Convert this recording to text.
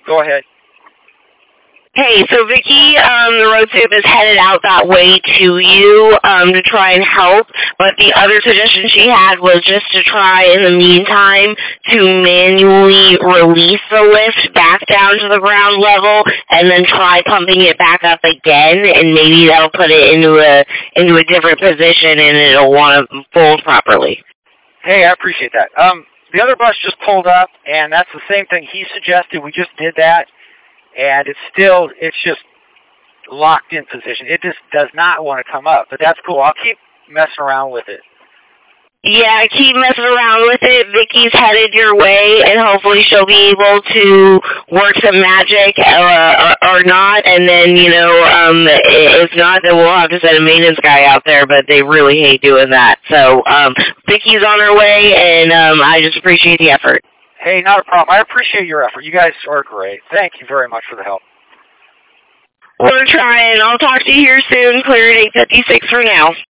Go ahead. Hey, so Vicky, the road tip is headed out that way to you to try and help, but the other suggestion she had was just to try in the meantime to manually release the lift back down to the ground level and then try pumping it back up again, and maybe that'll put it into a different position and it'll want to fold properly. Hey, I appreciate that. The other bus just pulled up, and that's the same thing he suggested. We just did that. And it's just locked in position. It just does not want to come up. But that's cool. I'll keep messing around with it. Yeah, keep messing around with it. Vicky's headed your way, and hopefully she'll be able to work some magic or not. And then, if not, then we'll have to send a maintenance guy out there, but they really hate doing that. So Vicky's on her way, and I just appreciate the effort. Hey, not a problem. I appreciate your effort. You guys are great. Thank you very much for the help. We're trying. I'll talk to you here soon. Clear at 8:56 for now.